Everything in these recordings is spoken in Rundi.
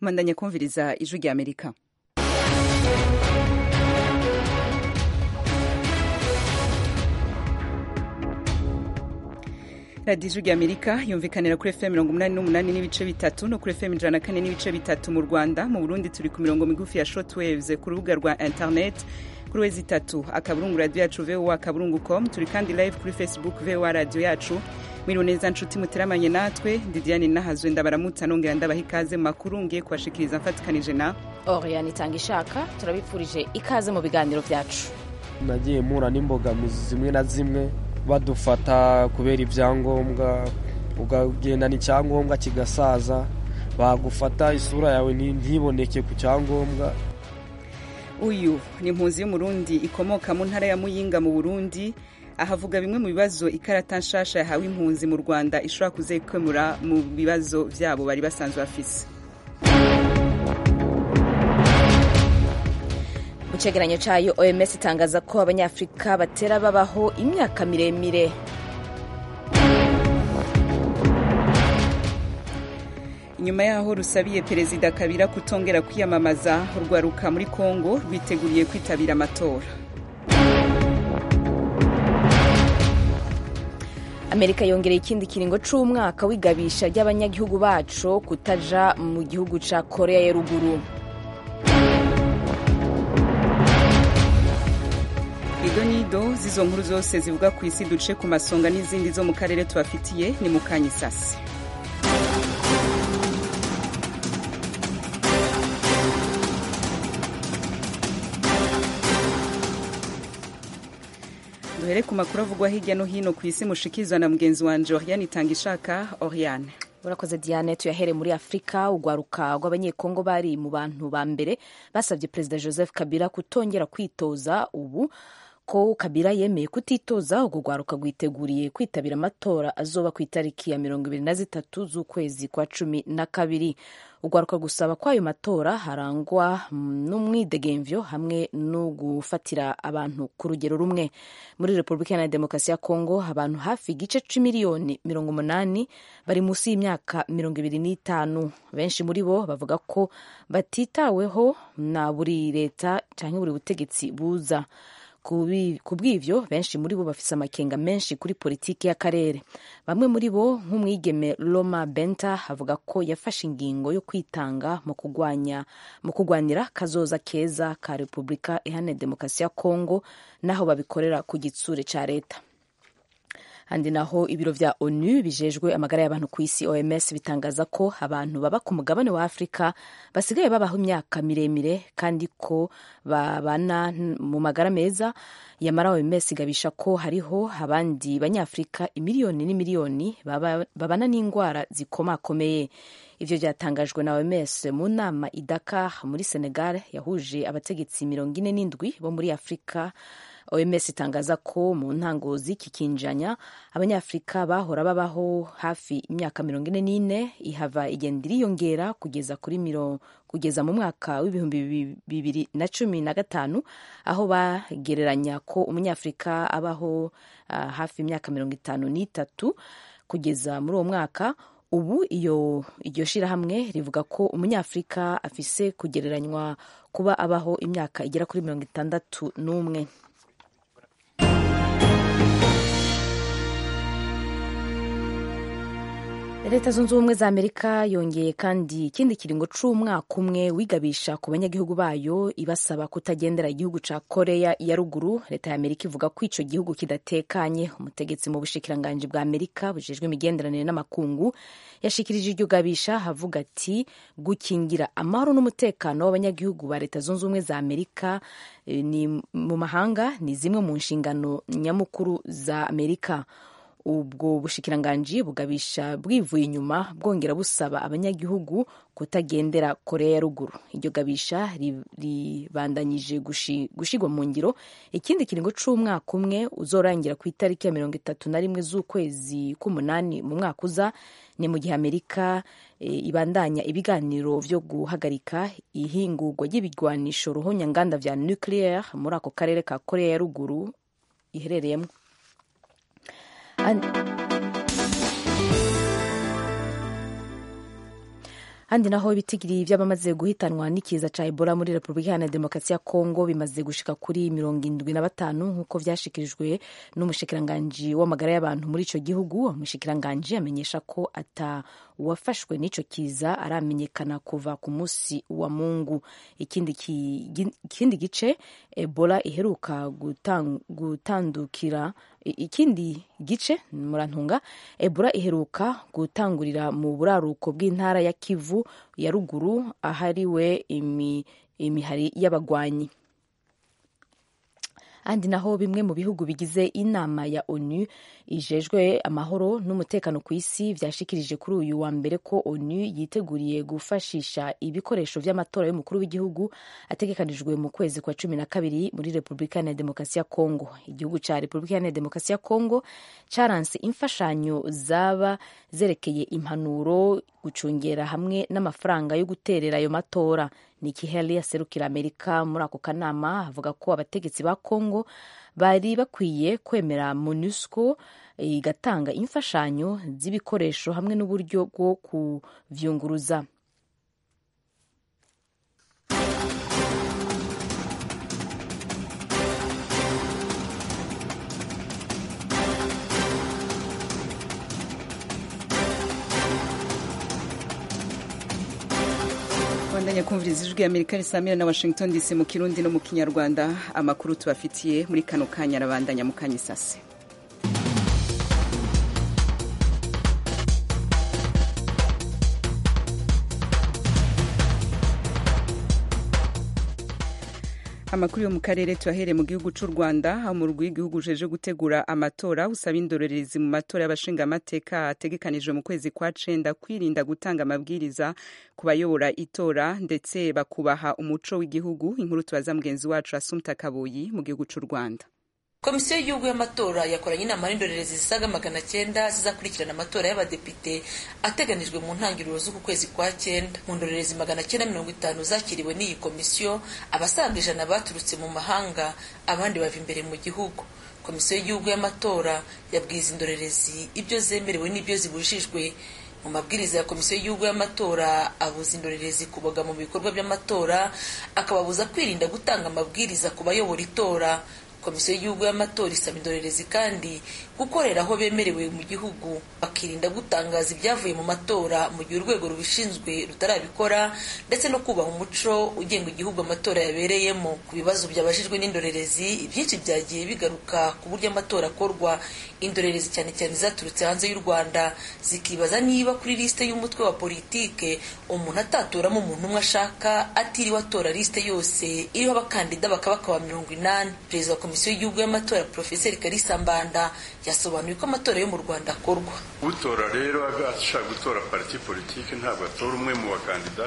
Mandanya kumviriza ijwi rya Amerika. radiyo ijwi rya Amerika yumvikanira kuri FM 88 n'ibice bitatu no kuri FM 104 n'ibice bitatu mu Rwanda. Mu Burundi turi ku mirongo migufi ya shortwaves ku rubuga rwa internet kuri wezi itatu akaburungu radio yacu VOA akaburungu.com. Turi kandi live kuri Facebook VOA radio yacu. Mwiriwe neza nshuti muteramanye natwe, Didiane Nahazwe ndabaramutsa nongera ndabaha ikaze mu makuru ngiye kubashikiza mfatikanije na Oriane Itangishaka. Turabipfurije ikaze mu biganiro byacu. Nagiye mpura n'imbogamizi zimwe na zimwe badufata kubera ibyangombwa, ugagenda n'icyangombwa kigasaza, bagufata isura yawe ntiboneke ku cyangombwa. Uyu ni impunzi y'umurundi ikomoka mu ntara ya Muyinga mu Burundi, ahavuga bimwe mu bibazo ikarata nshasha yahawe impunzi mu Rwanda ishobora kuzekemura mu bibazo vyabo bari basanzwe bafise. Mu cegeranyo cayo OMS itangaza ko abanyafrika batera babaho imyaka miremire. Inyuma yaho rusabiye Perezida Kabila kutongera kwiyamamaza, urwaruka muri Kongo rwiteguriye kwitabira amatora. Amerika yongereye ikindi kiringo c'umwaka w'igabisha ry'abanyagihugu bacu kutaja mu gihugu ca Korea ya Ruguru. Idonido zizo nkuru zose zivuga ku isi duce ku masonga n'izindi zo mu karere tubafitiye ni mukanya isasi. Duhere ku makuru avugwa hirya no hino ku isi mushikizwa na mugenzi wanje Oriane Itangishaka. Oriane. Urakoze Diane. Tuyahere muri Afrika. Ugwaruka rw'abanyekongo bari mu bantu ba mbere basabye Perezida Joseph Kabila kutongera kwitoza. Ubu ko Kabila yemeye kutitoza, ubwo rwaruka rwiteguriye kwitabira amatora azoba ku itariki ya 23 z'ukwezi kwa 12. Ugwaruka gusaba ko ayo matora harangwa n'umwidegemvyo hamwe no gufatira abantu ku rugero rumwe. Muri Republika ya Demokarasi ya Kongo abantu hafi igice c'imiliyoni 80 bari musi y'imyaka 25. Benshi muri bo bavuga ko batitaweho na buri leta canke buri butegetsi buza. Kubw'ivyo benshi muri bo bafise amakenga menshi kuri politiki y'akarere. Bamwe muri bo nk'umwigeme Loma Benta avuga ko yafashe ingingo yo kwitanga mu kugwanira kazoza keza ka Republika Iharanira Demokarasi ya Kongo, naho babikorera ku gitsure ca leta. Handi naho ibiro vya ONU bijejwe amagara y'abantu ku isi OMS bitangaza ko abantu baba ku mugabane wa Afrika basigaye babaho imyaka miremire kandi ko babana mu magara meza. Yamara OMS igabisha ko hariho abandi banyafrika imiliyoni n'imiliyoni babana n'ingwara zikomakomeye. Ivyo byatangajwe na OMS mu nama i Dakar muri Senegal yahuje abategetsi 47 bo muri Afrika. OMS itangaza ko mu ntango z'iki kinjanya abanyafrika bahora babaho hafi imyaka 44 ihava igenda iriyongera kugeza mu mwaka w'ibihumbi 2015, aho bagereranya ko umunyafrika abaho hafi imyaka 53 kugeza muri uwo mwaka. Ubu iryo shirahamwe rivuga ko umunyafrika afise kugereranywa kuba abaho imyaka igera kuri 61. Leta zunze ubumwe za Amerika yongeye kandi ikindi kiringo c'umwaka umwe wigabisha ku banyagihugu bayo, ibasaba kutagendera igihugu ca Korea ya Ruguru. Leta ya Amerika ivuga ko ico gihugu kidatekanye. Umutegetsi mu bushikiranganji bwa Amerika bujejwe imigenderanire n'amakungu yashikirije iryo gabisha, havuga ati gukingira amahoro n'umutekano w'abanyagihugu ba Leta zunze ubumwe za Amerika ni mu mahanga ni zimwe mu nshingano nyamukuru za Amerika. Ubwo bushikiranganji bugabisha bwivuye inyuma bwongera busaba abanyagihugu kutagendera Korea ya Ruguru. Iryo gabisha ribandanyije gushigwa mu ngiro ikindi kiringo c'umwaka umwe uzorangira ku itariki ya 31 z'ukwezi k'umunani mu mwaka uza. Ni mu gihe Amerika ibandanya ibiganiro vyo guhagarika ihingurwa ry'ibigwanisho ruhonyanganda vya nucleaire muri ako karere ka Korea ya Ruguru iherereyemo. handi naho ibitigiri by'abamaze guhitanwa n'ikiza ca Ebola muri Repubulika Iharanira Demokarasi ya Kongo bimaze gushika kuri 75 nk'uko vyashikirijwe n'umushikiranganji w'amagara y'abantu muri ico gihugu. Umushikiranganji amenyesha ko ata uwafashwe n'ico kiza aramenyekana kuva ku musi wa Mungu. Ikindi gice Ebola iheruka gutandukira ikindi gice murantunga Ebola iheruka gutangurira mu buraruko bw'intara ya Kivu ya ruguru ahariwe imihari y'abagwanyi. Andi naho bimwe mu bihugu bigize inama ya ONU ijejwe amahoro n'umutekano ku isi vyashikirije kuri uyu wa mbere ko ONU yiteguriye gufashisha ibikoresho vy'amatora y'umukuru w'igihugu ategekanijwe mu kwezi kwa 12 muri Repubulika Iharanira Demokarasi ya Kongo. Igihugu ca Repubulika Iharanira Demokarasi ya Kongo caranse imfashanyo zaba zerekeye impanuro, gucungera hamwe n'amafaranga yo guterera ayo matora. Nikki Haley aserukira Amerika muri ako kanama avuga ko abategetsi ba Kongo bari bakwiye kwemera MONUSCO igatanga imfashanyo z'ibikoresho hamwe n'uburyo bwo kuvyunguruza. Bandanya kumviriza ijwi y'Amerika risamira na Washington DC mu Kirundi no mu Kinyarwanda. Amakuru tubafitiye muri kano kanya arabandanya mu kanyisase. Amakuru yo mu karere tuahere mu gihugu c'u Rwanda aho mu rwego rw'igihugu jeje gutegura amatora usaba indorerezi mu matora y'abashinga amateka ategekanijwe mu kwezi kwa 9 kwirinda gutanga amabwiriza ku bayobora itora ndetse bakubaha umuco w'igihugu. Inkuru tubaza mugenzi wacu Assumpta Kaboyi mu gihugu c'u Rwanda. Komisiyo y'igihugu y'amatora yakoranye inama n'indorerezi zisaga 900 zizakurikirana amatora y'abadepite ateganijwe mu ntangiriro z'uku kwezi kwa 9. Mu ndorerezi 950 zakiriwe n'iyi komisiyo, abasaga 100 baturutse mu mahanga, abandi bava imbere mu gihugu. Komisiyo y'igihugu y'amatora yabwiza indorerezi ibyo zemerewe n'ibyo zibujijwe. Mu mabwiriza ya komisiyo y'igihugu y'amatora abuza indorerezi kuboga mu bikorwa by'amatora, akababuza kwirinda gutanga amabwiriza ku bayobora itora. Komisiyo y'igihugu y'amatora isaba indorerezi kandi gukorera aho bemerewe mu gihugu, bakirinda gutangaza ibyavuye mu matora mu gihe urwego rubishinzwe rutarabikora, ndetse no kubaha umuco ugenga igihugu amatora yabereyemo. Ku bibazo byabajijwe n'indorerezi, ibyinshi byagiye bigaruka ku buryo amatora akorwa. Indorerezi cyane cyane zaturutse hanze y'u Rwanda zikibaza niba kuri liste y'umutwe wa politike umuntu atatoramo umuntu umwe ashaka atiriwe atora liste yose iriho abakandida bakaba 80. Perezida wa komisiyo y'igihugu y'amatora Professor Kalisa Mbanda yasobanuye ko amatora yo mu Rwanda akorwa. Utora rero agashaka gutora parti politique ntabwo atora umwe mu bakandida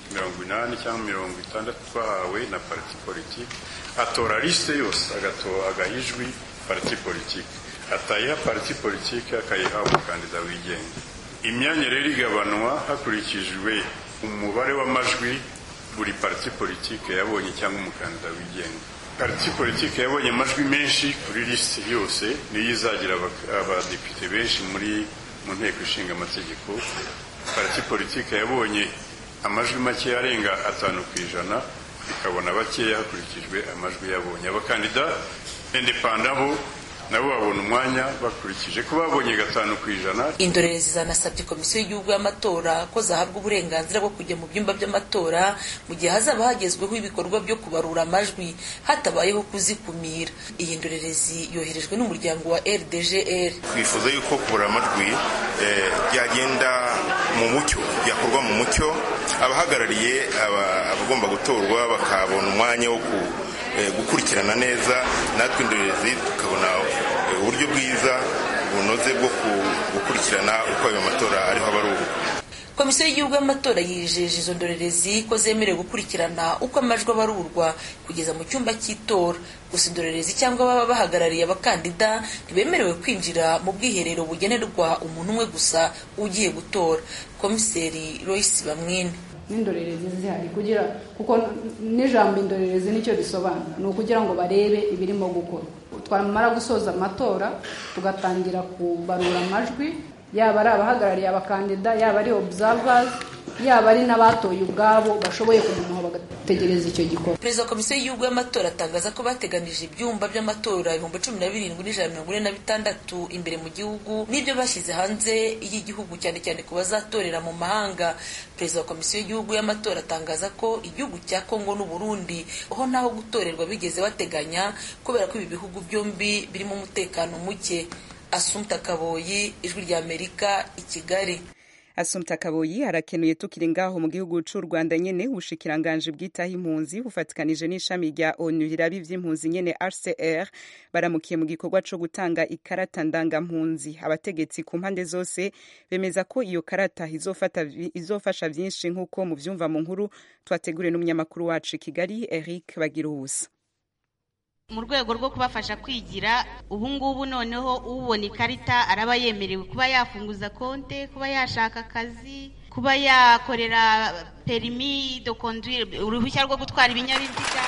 80 cyangwa 60 twahawe na parti politique, atora liste yose agahijwi parti politique, atayiha parti politique akayiha umukandida wigenga. Imyanya rero igabanwa hakurikijwe umubare w'amajwi buri parti politique yabonye cyangwa umukandida wigenga. Parti politique yabonye amajwi menshi kuri liste yose niyo izagira abadepite benshi mu nteko ishinga amategeko. Parti politique yabonye amajwi make arenga 5% ikabona bakeya hakurikijwe amajwi yabonye. Abakandida independent nabo babona umwanya bakurikije ko babonye 5%. Indorerezi zanasabye komisiyo y'igihugu y'amatora ko zahabwa uburenganzira bwo kujya mu byumba by'amatora mu gihe hazaba hagezweho ibikorwa byo kubarura amajwi hatabayeho kuzikumira. Iyi ndorerezi yoherejwe n'umuryango wa RDGR. Twifuza yuko kubura amajwi byagenda mu mucyo, byakorwa mu mucyo, abahagarariye abagomba gutorwa bakabona umwanya wo gukurikirana neza, natwe indorerezi tukabona uburyo bwiza bunoze bwo gukurikirana uko ayo matora ariho abarurwa. Komisiyo y'igihugu y'amatora yijeje izo ndorerezi ko zemerewe gukurikirana uko amajwi abarurwa kugeza mu cyumba cy'itora. Gusa indorerezi cyangwa baba bahagarariye abakandida ntibemerewe kwinjira mu bwiherero bugenerwa umuntu umwe gusa ugiye gutora. Komiseri Royce Bamwine: n'indorerezi zihari kuko n'ijambo indorerezi nicyo risobanura, ni ukugira ngo barebe ibirimo gukorwa. Twamara gusoza amatora tugatangira kubarura amajwi, yaba ari abahagarariye abakandida, yaba ari observers, yaba ari n'abatoye ubwabo bashoboye kugumaho bagategereza icyo gikorwa. Perezida wa Komisiyo y'Igihugu y'Amatora atangaza ko bateganije ibyumba by'amatora 17,146 imbere mu gihugu n'ibyo bashyize hanze y'igihugu cyane cyane ku bazatorera mu mahanga. Perezida wa Komisiyo y'Igihugu y'Amatora atangaza ko igihugu cya Kongo n'u Burundi aho naho gutorerwa bigeze bateganya kubera ko ibi bihugu byombi birimo umutekano muke. Assumpta Kaboyi, Ijwi rya Amerika, i Kigali. Assumpta Kaboyi arakenuye tukiri ngaho mu gihugu cy'u Rwanda nyene ubushikiranganje bwitaho impunzi bufatikanije n'ishami rya ONU rirabi vy'impunzi nyene HCR baramukiye mu gikorwa co gutanga ikarata ndangampunzi. Abategetsi ku mpande zose bemeza ko iyo karata izofasha vyinshi nk'uko mu vyumva mu nkuru twateguriwe n'umunyamakuru wacu i Kigali Eric Bagiruwubusa. Mu rwego rwo kubafasha kwigira ubu ngubu noneho ubona ikarita araba yemerewe kuba yafunguza konte, kuba yashaka akazi, kuba yakorera permis de conduire, uruhushya rwo gutwara ibinyabiziga.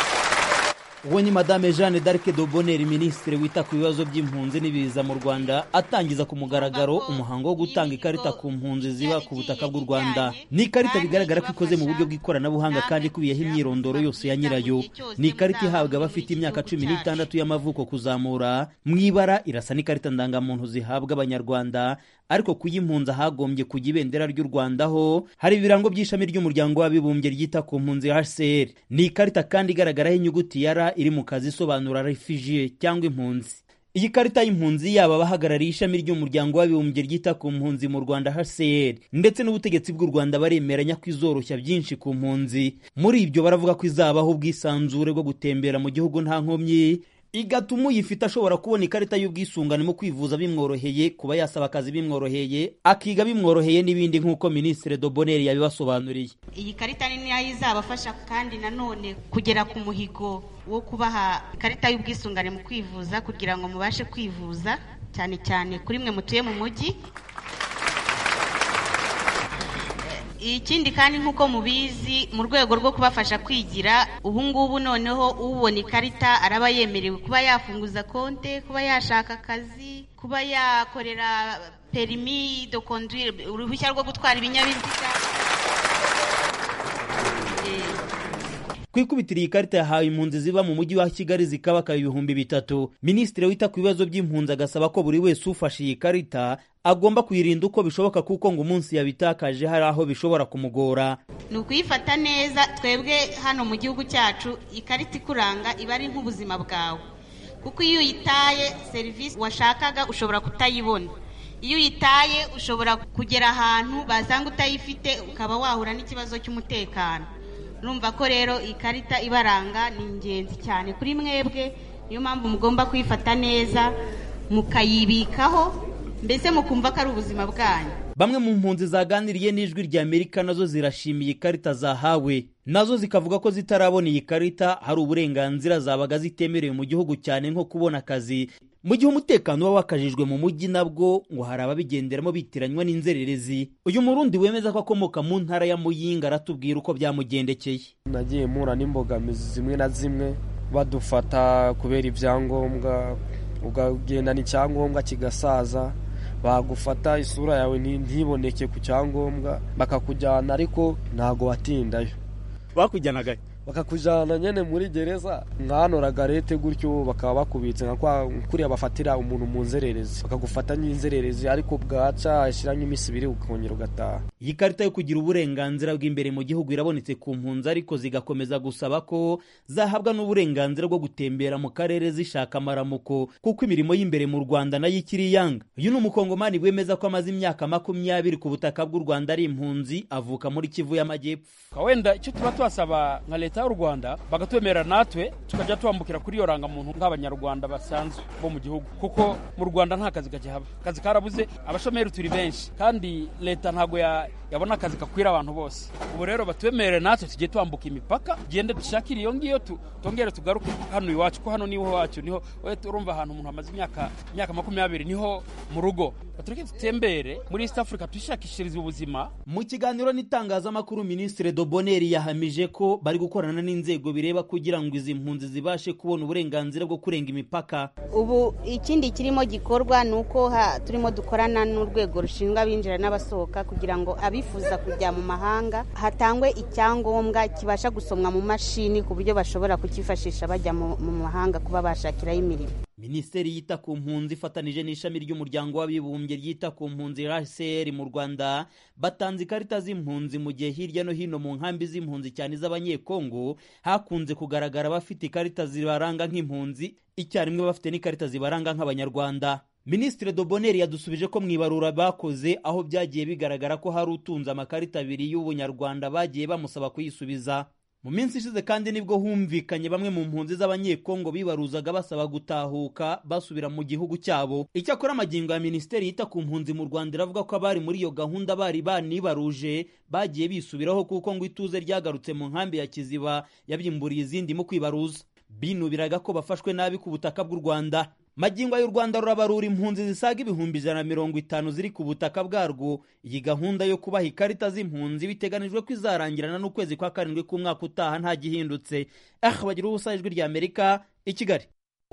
Uwo ni Madame Jeanne d'Arc de Bonheur, Minisitiri wita ku bibazo by'impunzi n'ibiza mu Rwanda, atangiza ku mugaragaro umuhango wo gutanga ikarita ku mpunzi ziba ku butaka bw'u Rwanda. Ni ikarita bigaragara ko ikoze mu buryo bw'ikoranabuhanga kandi ikubiyeho imyirondoro yose ya nyirayo. Ni ikarita ihabwa abafite imyaka 16 y'amavuko kuzamura. Mwibara irasa n'ikarita ndangamuntu zihabwa abanyarwanda, ariko kuyimpunza hagombye kujya ibendera ry'u Rwanda ho hari ibirango by'ishami ry'umuryango w'abibumbye ryita ku mpunzi HCR. Ni ikarita kandi igaragaraho inyuguti ya iri mu kazi isobanura refugee cyangwa impunzi. Iyi karita y'impunzi yaba abahagarariye ishami ry'umuryango w'abibumbye ryita ku mpunzi mu Rwanda HCR ndetse n'ubutegetsi bw'u Rwanda baremeranya ko izoroshya byinshi ku mpunzi. Muri ibyo baravuga ko izabaho ubwisanzure bwo gutembera mu gihugu nta nkomyi, igatuma uyifite ashobora kubona ikarita y'ubwisungane mu kwivuza bimworoheye, kuba yasaba akazi bimworoheye, akiga bimworoheye n'ibindi nk'uko Minisitiri de Bonheur yabibasobanuriye. Iyi karita ni nayo izabafasha kandi nanone kugera ku muhigo wo kubaha ikarita y'ubwisungane mu kwivuza kugira ngo mubashe kwivuza, cyane cyane kuri mwe mutuye mu mujyi. Ikindi kandi nk'uko mubizi mu rwego rwo kubafasha kwigira ubu ngubu noneho ubona ikarita araba yemerewe kuba yafunguza konte, kuba yashaka akazi, kuba yakorera permis de conduire, uruhushya rwo gutwara ibinyabiziga. Kwikubitira iyi karita yahawe impunzi ziba mu mujyi wa Kigali zikabaka 3,000. Minisitiri wita ku bibazo by'impunzi agasaba ko buri wese ufashe iyi karita agomba kuyirinda uko bishoboka kuko ngo umunsi yabitakaje hari aho bishobora kumugora. Ni ukuyifata neza. Twebwe hano mu gihugu cyacu ikarita ikuranga iba ari nk'ubuzima bwawe, kuko iyo uyitaye serivisi washakaga ushobora kutayibona. Iyo uyitaye ushobora kugera ahantu basanga utayifite ukaba wahura n'ikibazo cy'umutekano. Numva ko rero ikarita ibaranga ni ingenzi cyane kuri mwebwe, niyo mpamvu mugomba kuyifata neza mukayibikaho, mbese mukumva ko ari ubuzima bwanyu. Bamwe mu mpunzi zaganiriye n'Ijwi rya Amerika nazo zirashimiye ikarita zahawe, nazo zikavuga ko zitarabona iyi karita hari uburenganzira zabaga zitemerewe mu gihugu cyane nko kubona akazi. Mu gihe umutekano uba wakajijwe mu mujyi nabwo ngo hari ababigenderamo bitiranywa n'inzererezi. Uyu Murundi wemeza ko akomoka mu ntara ya Muyinga aratubwira uko byamugendekeye. Nagiye mpura n'imbogamizi zimwe na zimwe, badufata kubera ibyangombwa, ugagenda n'icyangombwa kigasaza, bagufata isura yawe ntiboneke ku cyangombwa bakakujyana, ariko ntago watindayo. Bakujyanaga bakakujyana nyene muri gereza nkanoraga lete gutyo, bakaba bakubitse nka kuriya bafatira umuntu mu nzererezi, bakagufata n'inzererezi ariko bwaca ashiranye imisi 2 ukongera ugataha. Iyi karita yo kugira uburenganzira bw'imbere mu gihugu irabonetse ku mpunzi, ariko zigakomeza gusaba ko zahabwa n'uburenganzira bwo gutembera mu karere zishaka amaramuko kuko imirimo y'imbere mu Rwanda nayo ikiri yanga. Uyu ni umukongomani wemeza ko amaze imyaka 20 ku butaka bw'u Rwanda ari impunzi, avuka muri Kivu y'Amajyepfo. Kawenda icyo tuba twasaba nka leta y'u Rwanda bagatwemera natwe tukajya twambukira kuri iyo rangamuntu nk'abanyarwanda basanzwe bo mu gihugu, kuko mu Rwanda nta kazi gakihaba, akazi karabuze, abashomeri turi benshi kandi leta ntago yabona akazi kakwira abantu bose. Ubu rero batwemere natwe tujye twambuka imipaka, gende dushakire iyo ngiyo tongere tugaruke hano iwacu, ko hano niho wacu, niho urumva ahantu umuntu amaze imyaka 20 niho mu rugo. Batureke tutembere muri East Africa tushakishiriza ubuzima. Mu kiganiro n'itangazamakuru Minisitiri de Bonheur yahamije ko bari gukora gukorana n'inzego bireba kugira ngo izi mpunzi zibashe kubona uburenganzira bwo kurenga imipaka. Ubu ikindi kirimo gikorwa ni uko turimo dukorana n'urwego rushinzwe abinjira n'abasohoka kugira ngo abifuza kujya mu mahanga hatangwe icyangombwa kibasha gusomwa mu mashini ku buryo bashobora kukifashisha bajya mu mahanga kuba bashakiraho imirimo. Minisiteri yita ku mpunzi ifatanije n'ishami ry'umuryango w'abibumbye ryita ku mpunzi RCR mu Rwanda batanze ikarita z'impunzi mu gihe hirya no hino mu nkambi z'impunzi cyane z'abanyekongo hakunze kugaragara bafite ikarita zibaranga nk'impunzi icyarimwe bafite n'ikarita zibaranga nk'abanyarwanda. Minisitiri Doboneri yadusubije ko mwibarura bakoze aho byagiye bigaragara ko hari utunze amakarita abiri y'ubunyarwanda bagiye bamusaba kuyisubiza. Mu minsi ishize kandi nibwo humvikanye bamwe mu mpunzi z'abanyekongo bibaruzaga basaba gutahuka basubira mu gihugu cyabo. Icyakora amagingo ya Minisiteri yita ku mpunzi mu Rwanda iravuga ko abari muri iyo gahunda bari banibaruje bagiye bisubiraho kuko ngo ituze ryagarutse mu nkambi ya Kiziba yabyimburiye izindi mu kwibaruza. Binubiraga ko bafashwe nabi ku butaka bw'u Rwanda. Magingo y'u Rwanda rurabarura impunzi zisaga 150 ziri ku butaka bwarwo. Iyi gahunda yo kubaha ikarita z'impunzi biteganijwe ko izarangirana n'ukwezi kwa 7 k'umwaka utaha nta gihindutse. Bagira ubusa ijwi rya Amerika i Kigali.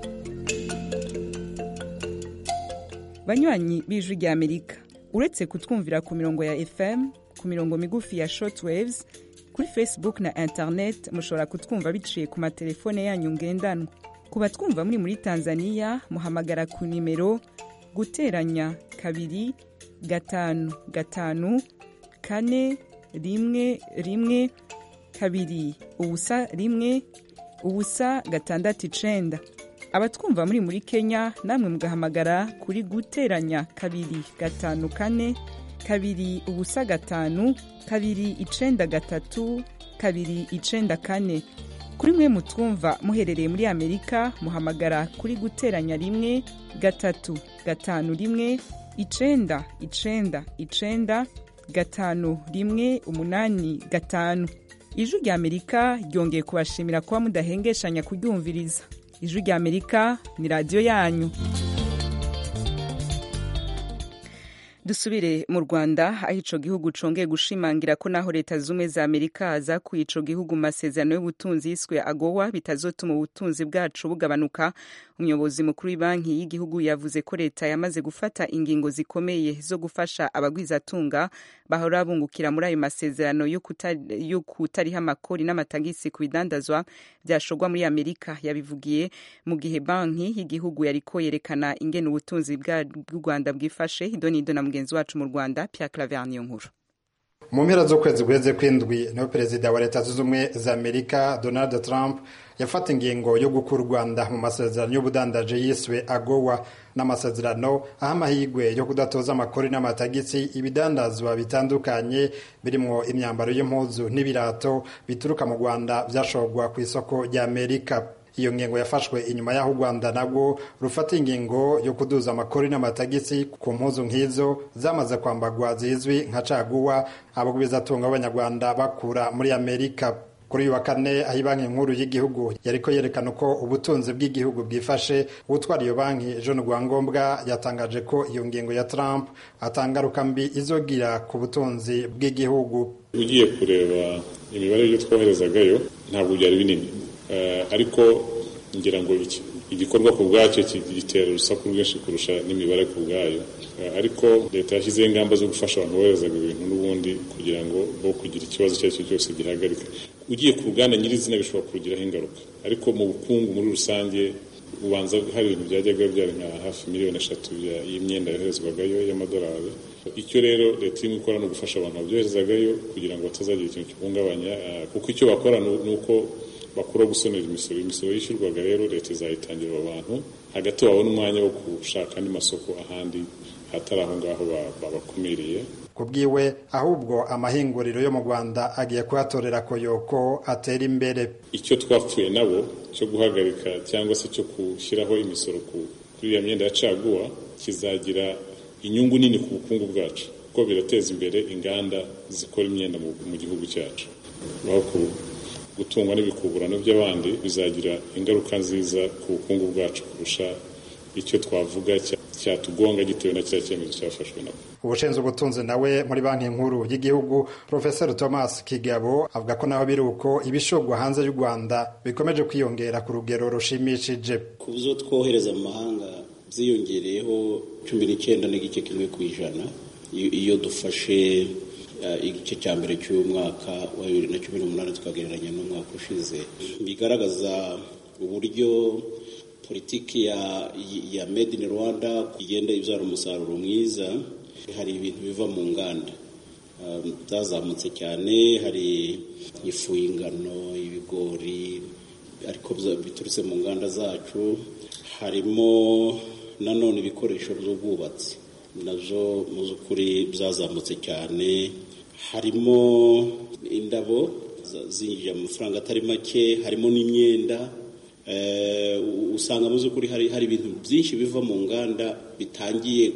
Banywanyi b'ijwi rya Amerika, uretse kutwumvira ku mirongo ya FM, ku mirongo migufi ya shortwaves, kuri Facebook na internet mushobora kutwumva biciye ku matelefone yanyu ngendanwa. Kuba twumva muri Tanzania muhamagara ku nimero guteranya 2 5 5 4 1 1 2 ubusa 1 ubusa 6 abatwumva muri Kenya namwe mugahamagara kuri guteranya 2 5 4 2 ubusa 5 2 9 3 2 9 kuri mwe mutwumva muherereye muri Amerika muhamagara kuri guteranya 1 3 5 1 9 9 9 5 1 8 5. Ijwi rya Amerika ryongeye kubashimira kuba mudahengeshanya kuryumviriza. Ijwi rya Amerika ni radio yanyu. Dusubire mu Rwanda aho ico gihugu congeye gushimangira ko naho leta zumwe za Amerika zakuye ico gihugu masezerano y'ubutunzi yiswe AGOA bitazotuma ubutunzi bwacu bugabanuka. Umuyobozi mukuru w'ibanki y'igihugu yavuze ko leta yamaze gufata ingingo zikomeye zo gufasha abagwizatunga bahora bungukira muri ayo masezerano yo kutariha amakori n'amatagisi ku bidandazwa byashogwa muri Amerika. Yabivugiye mu gihe banki y'igihugu yariko yerekana ingene ubutunzi bw'u Rwanda bwifashe. Idonido na mugenzi wacu mu Rwanda Pierre Claver Niyonkuru. Mu mpera z'ukwezi guheze kw'indwi niho perezida wa leta zunze ubumwe za Amerika Donald Trump yafata ingingo yo gukura u Rwanda mu masezerano y'ubudandaje yiswe AGOA n'amasezerano aho amahirwe yo kudatoza amakori n'amatagisi ibidandazwa bitandukanye birimo imyambaro y'impuzu n'ibirato bituruka mu Rwanda byashogwa ku isoko rya Amerika. Iyo ngingo yafashwe inyuma y'aho u Rwanda nabwo rufata ingingo yo kuduza amakori n'amatagisi ku mpuzu nk'izo zamaze kwambagwa zizwi nka caguwa abagwizatunga b'Abanyarwanda bakura muri Amerika. Kuri uyu wa kane aho banki nkuru y'igihugu yariko yerekana uko ubutunzi bw'igihugu bwifashe, utwara iyo banki John Rwangombwa yatangaje ko iyo ngingo ya Trump atangaruka mbi izogira ku butunzi bw'igihugu. Ugiye kureba imibare yo twoherezagayo ntabwo byari binini, ariko ngira ngo igikorwa ku bwacyo gitera urusaku rwinshi kurusha n'imibare ku bwayo, ariko leta yashyizeho ingamba zo gufasha abantu boherezaga ibintu n'ubundi kugira ngo bo kugira ikibazo icyo ari cyo cyose gihagarika. Ugiye ku ruganda nyirizina bishobora kugiraho ingaruka, ariko mu bukungu muri rusange ubanza hari ibintu byajyaga byari nka hafi 3 miliyoni y'imyenda yoherezwagayo y'amadolari. Icyo rero leta irimo ikora no gufasha abantu babyoherezagayo kugira ngo batazagira ikintu kibungabanya, kuko icyo bakora ni uko bakura gusonera imisoro yishyurwaga. Rero leta izayitangira abantu hagati babona umwanya wo gushaka andi masoko ahandi hatari aho ngaho babakumiriye. Kubwiwe ahubwo amahinguriro yo mu Rwanda agiye kuhatorera koyoko atera imbere. Icyo twapfuye nabo cyo guhagarika cyangwa se cyo gushyiraho imisoro kuri ya myenda ya caguwa kizagira inyungu nini ku bukungu bwacu, kuko birateza imbere inganda zikora imyenda mu gihugu cyacu. Gutungwa n'ibikuburano by'abandi bizagira ingaruka nziza ku bukungu bwacu kurusha icyo twavuga cyatugonga gitewe na cya cyemezo cyafashwe nabo. Ubushinzwe ubutunzi nawe muri banki nkuru y'igihugu Professor Thomas Kigabo avuga ko naho biri uko ibishogwa hanze y'u Rwanda bikomeje kwiyongera ku rugero rushimishije. Ku byo twohereza mu mahanga ziyongereyeho 19.1% iyo dufashe igice cya mbere cy'umwaka wa 2018 tukagereranya n'umwaka ushize, bigaragaza uburyo politiki ya Made in Rwanda igenda ibyara umusaruro mwiza. Hari ibintu biva mu nganda byazamutse cyane, hari ifu y'ingano, ibigori, ariko biturutse mu nganda zacu. Harimo nanone ibikoresho by'ubwubatsi nabyo mu by'ukuri byazamutse cyane. Harimo indabo zinjira amafaranga atari make, harimo n'imyenda. Usanga mu by'ukuri hari ibintu byinshi biva mu nganda bitangiye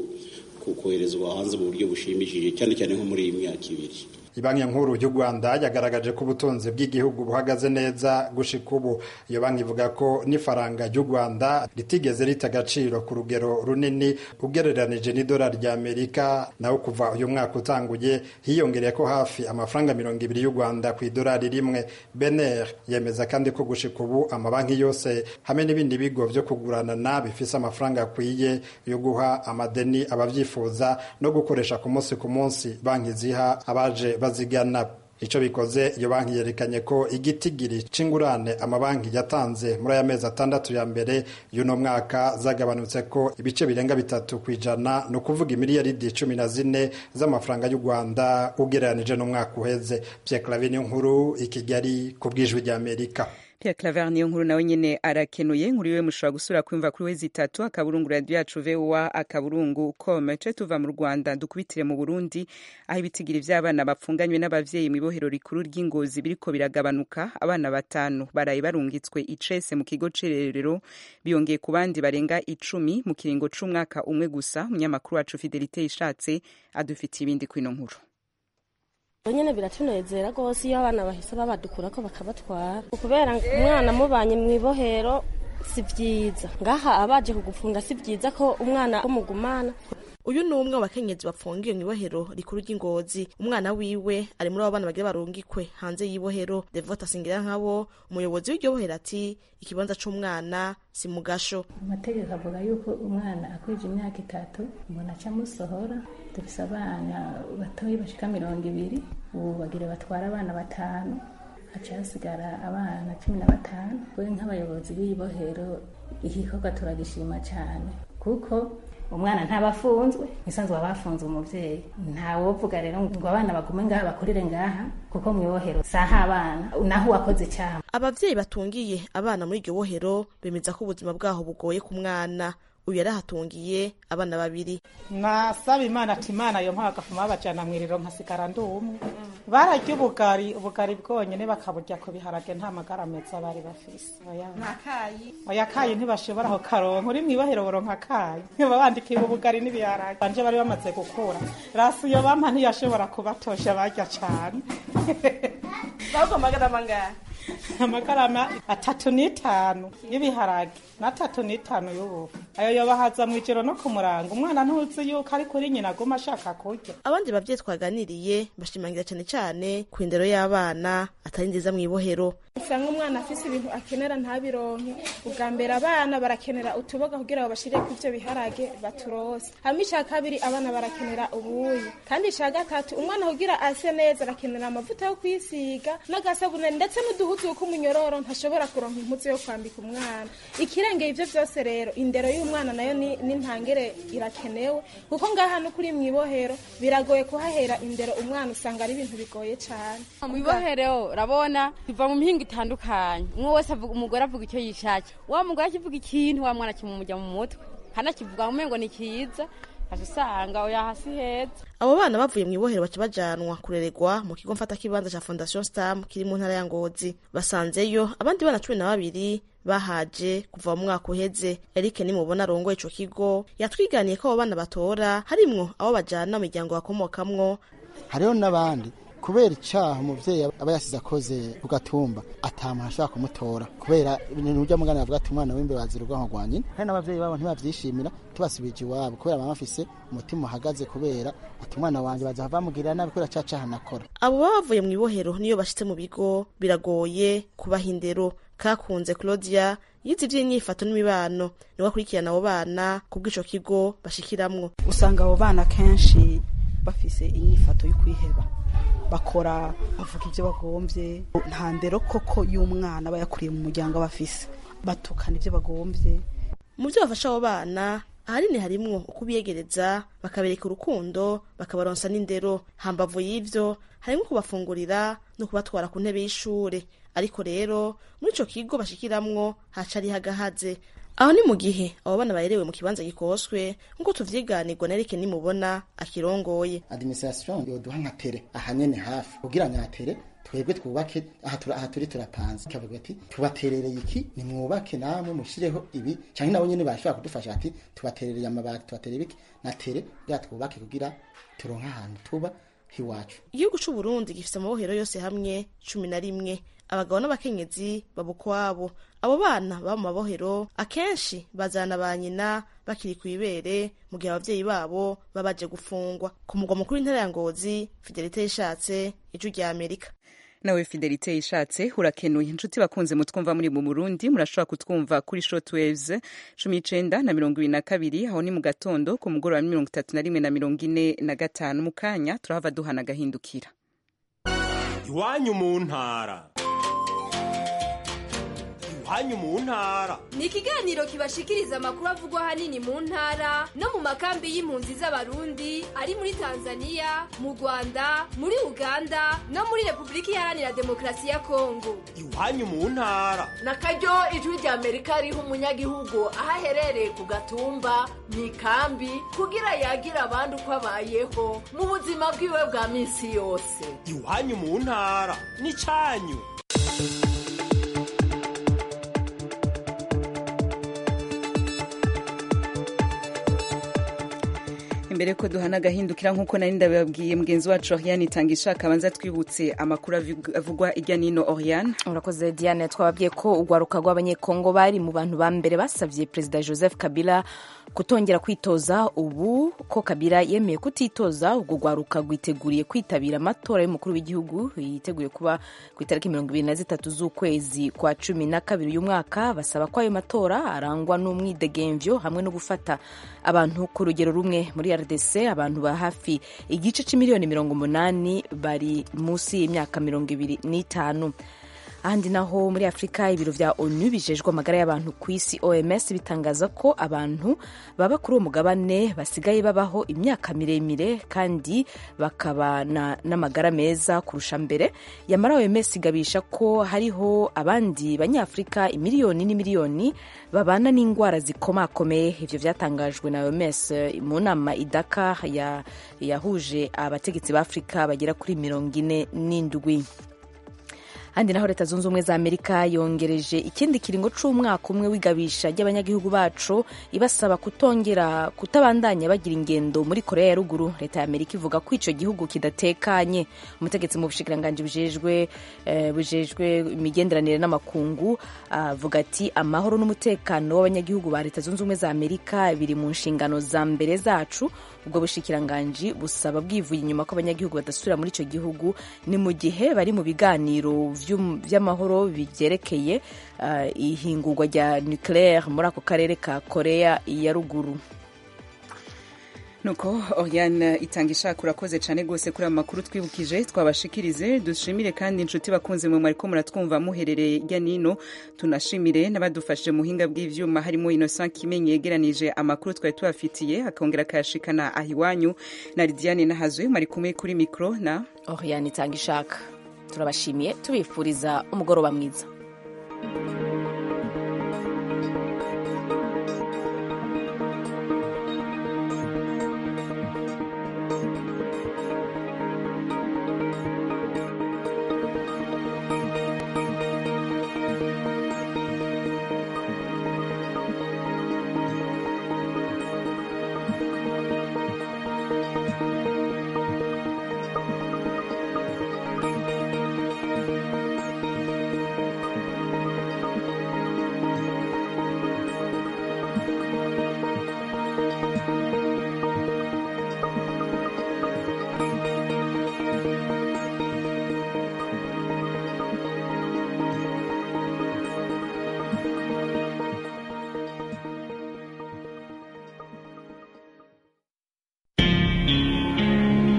koherezwa hanze mu buryo bushimishije, cyane cyane nko muri iyi myaka ibiri. Banki nkuru y'u Rwanda yagaragaje ko ubutunzi bw'igihugu buhagaze neza gushika ubu. Iyo banki ivuga ko n'ifaranga ry'u Rwanda ritigeze rita agaciro ku rugero runini ugereranije n'idolari ry'Amerika, naho kuva uyu mwaka utanguye hiyongereye ko hafi amafaranga 200 y'u Rwanda ku idolari rimwe. BNR yemeza kandi ko gushika ubu amabanki yose hamwe n'ibindi bigo byo kugurana bifise amafaranga akwiye yo guha amadeni abavyifuza no gukoresha ku munsi banki ziha abaje bazigana. Ico bikoze iyo banki yerekanye ko igitigiri c'ingurane amabanki yatanze muri aya mezi 6 ya mbere y'uno mwaka zagabanutse ko ibice birenga 3%, no kuvuga miliyaridi 14 z'amafaranga y'u Rwanda ugereranije n'umwaka uheze. Pierre Claver nkuru i Kigali ku bw'ijwi ry'Amerika. Pierre Claver niyo nkuru nawe nyene arakenuye. Nkuru iwe mushobora gusura kwimva kuri wezi 3 akaburungu radio yacu VOA akaburungu.com. Tuva mu Rwanda dukubitire mu Burundi aho ibitigiri vy'abana bapfunganywe n'abavyeyi mu ibohero rikuru ry'Ingozi biriko biragabanuka. Abana 5 baraye barungitswe icese mu kigo c'irerero, biyongeye ku bandi barenga 10 mu kiringo c'umwaka umwe gusa. Umunyamakuru wacu Fidelite Ishatse adufitiye ibindi kwino nkuru. Nyene biratunezera gose iyo abana bahise babadukura ko bakabatwara, kubera umwana mubanye mu ibohero si vyiza, ngaha abaje kugufunga si vyiza ko umwana umugumana. Uyu ni umwe wakenyezi bapfungiye mu ibohero rikuru ry'Ingozi. Umwana wiwe ari muri abo bana bagira barungikwe hanze y'ibohero. Devota Singira nkabo umuyobozi w'iryo bohero ati ikibanza c'umwana si mugasho. Amategeko avuga yuko umwana akwije imyaka 3 umuntu aca musohora. Dufise abana batoyi bashika 200, ubu bagira batwara abana 5, haca hasigara abana 15. Kwe nk'abayobozi b'ibohero igikorwa turagishima cyane kuko umwana ntabafunzwe, nisanzwe abafunzwe umuvyeyi. Ntawovuga rero ngo abana bagume ngaha bakurire ngaha kuko mu ibohero saha abana naho wakoze cyane. Abavyeyi batungiye abana muri iryo bohero bemeza ko ubuzima bwaho bugoye ku mwana. Uyu yarahatungiye abana 2. Nasaba Imana ati Imana yo mpagafuma abajana mwiriro nkasigara ndumwe. Bararya ubugari bwonyene bakaburya ko biharage nta magara meza bari bafise. Oya kayi ntibashobora ho karonka uri mwibohero boronka kayi. Babandikiye ubugari n'ibiharage. Banje bari bamaze gukura. Rasu yo bampa ntiyashobora kubatosha barya cyane. Bako magara mangana. Amagarama 3.5 y'ibiharage na 3.5 y'ubufu. Ayo yobahaza mwijero no kumuranga. Umwana ntuzi yuko ari kuri nyina goma ashaka kurya. Abandi bavye twaganiriye bashimangira cyane ku indero y'abana atari nziza mwibohero. Usanga umwana afise ibintu akenera ntabironke. Ugambera abana barakenera utuboga kugira babashire ku ivyo biharage baturose. Hamisha kabiri abana barakenera ubuyi. Kandi shaga 3 umwana kugira ase neza arakenera amavuta yo kwisiga n'agasabune ndetse n'uduhuzu ko munyororo ntashobora kuronka impuzu yo kwambika umwana. Ikirengeye ivyo byose rero indero y'umwana nayo ni ntangere irakenewe kuko ngaha no kuri mwibohero biragoye kuhahera indero umwana usanga ari ibintu bigoye cyane. Mwibohero rabona biva mu mihingo itandukanye. Umwe wese avuga umugore avuga icyo yishake. Wa mugore akivuga ikintu wa mwana kimumujya mu mutwe. Hana kivuga umengo ni kiza. Asanga oya hasi heza. Abo bana bavuye mu ibohero baca bajanwa kureregwa mu kigo mfata kibanza cha Fondation Stam kiri mu ntara ya Ngozi. Basanzeyo abandi bana 12 bahaje kuva mu mwaka uheze. Eric ni mubona rongo ico kigo yatwiganiye ko abo bana batora harimwo abo bajana mu miryango bakomokamwo. Hariho n'abandi kubera icyaha umuvyeyi aba yasize akoze ku gatumba atamuntu ashobora kumutora kubera n'urya mugana avuga ati umwana w'imbe bazira urwanko rwa nyina kandi n'abavyeyi babo ntibavyishimira tubasubije iwabo kubera baba bafise umutima uhagaze kubera ati umwana wanje baza bamugirira nabi kubera ca caha nakora. Abo baba bavuye mu ibohero niyo bashitse mu bigo biragoye kubaha indero. Kakunze Claudia yize ivy'inyifato n'imibano niwe akurikirana abo bana kubw'ico kigo bashikiramwo. Usanga abo bana kenshi bafise inyifato yo kwiheba, bakora bavuga ivyo bagomvye, nta ndero koko y'umwana bayakuriye mu muryango bafise, batukana ivyo bagomvye. Mu vyo bafasha abo bana ahanini harimwo ukubiyegereza bakabereka urukundo bakabaronsa n'indero. Hambavu y'ivyo harimwo kubafungurira no kubatwara ku ntebe y'ishure. Ariko rero muri ico kigo bashikiramwo haca ari hagahaze. Aho ni mu gihe abo bana baherewe mu kibanza gikoswe nkuko tuvyiganirwa na Eric Nimubona akirongoye. Administration yoduha nka tere ahanyene hafi kugira nyatere twebwe twubake aha turi turapanze kavuga ati tubaterereye iki ni mwubake namwe mushireho ibi canke nabo nyene bashobora kudufasha ati tubaterereye amabati tubaterere iki na tere ya twubake kugira turonka ahantu tuba hiwacu. Igihugu c'u Burundi gifise amabohero yose hamwe 11. Abagabo n'abakenyezi babukwabo. Abo bana baba mu mabohero akenshi bazana ba nyina bakiri kwibere mu gihe abavyeyi babo babaje gufungwa. Ku mugwa mukuru w'intara ya Ngozi, Fidelite Yishatse, Ijwi rya Amerika. Nawe Fidelite Yishatse urakenuye. Inshuti bakunze mutwumva muri mu Burundi murashobora kutwumva kuri shortwaves 19 na 22 aho ni mu gatondo ku mugoroba 31 na 45 mu kanya turahava duhana gahindukira. Iwanyu mu ntara. Iwanyu mu ntara ni ikiganiro kibashikiriza amakuru avugwa hanini mu ntara no mu makambi y'impunzi z'abarundi ari muri Tanzania, mu Rwanda, muri Uganda no muri Republika Iharanira Demokarasi ya Kongo. Iwanyu mu ntara nakaryo Ijwi rya Amerika riha umunyagihugu aho aherereye ku gatumba mu ikambi kugira yagira abandi uko abayeho mu buzima bwiwe bwa minsi yose. Iwanyu mu ntara ni canyu. Imbere ko duhana agahindukira nk'uko nari ndababwiye mugenzi wacu Oriane Itangisha akabanza twibutse amakuru avugwa irya nino. Oriane urakoze Diane. Twababwiye ko urwaruka rw'abanyekongo bari mu bantu ba mbere basavye Perezida Joseph Kabila kutongera kwitoza. Ubu ko Kabila yemeye kutitoza, ubwo rwaruka rwiteguriye kwitabira amatora y'umukuru w'igihugu yiteguye kuba ku itariki 23 z'ukwezi kwa 12 uyu mwaka. Basaba ko ayo matora arangwa n'umwidegemvyo hamwe no gufata abantu ku rugero rumwe. Muri RDC abantu ba hafi igice c'imiliyoni 80 bari musi y'imyaka 25. Ahandi naho muri Afrika ibiro vya ONU bijejwe amagara y'abantu ku isi OMS bitangaza ko abantu baba kuri uwo mugabane basigaye babaho imyaka miremire kandi bakabana n'amagara meza kurusha mbere. Yamara OMS igabisha ko hariho abandi banyafrika imiliyoni n'imiliyoni babana n'ingwara zikomakomeye. Ivyo vyatangajwe na OMS mu nama idaka yahuje abategetsi ba Afrika bagera kuri 47. Handi naho Leta Zunze Ubumwe za Amerika yongereje ikindi kiringo c'umwaka umwe wigabisha ry'abanyagihugu bacu ibasaba kutabandanya bagira ingendo muri Korea ya Ruguru. Leta ya Amerika ivuga ko ico gihugu kidatekanye. Umutegetsi mu bushikiranganje bujejwe imigenderanire n'amakungu avuga ati amahoro n'umutekano w'abanyagihugu ba Leta Zunze Ubumwe za Amerika biri mu nshingano za mbere zacu. Ubwo bushikiranganje busaba bwivuye inyuma ko abanyagihugu badasubira muri ico gihugu ni mu gihe bari mu biganiro vy'amahoro bivyerekeye ihingurwa rya nucleaire muri ako karere ka Korea ya Ruguru. Nuko Oriane Itangisha urakoze cyane gose kuri amakuru twibukije twabashikirize. Dushimire kandi inshuti bakunze mu mariko muratwumva muherereye irya nino. Tunashimire n'abadufashije muhinga bw'ivyuma harimo Innocent Kimenyi yegeranije amakuru twari tubafitiye akongera kayashikana ahiwanyu na Lidiane Nahazwe mari kumwe kuri micro na Oriane Itangisha. Turabashimiye tubifuriza umugoroba mwiza.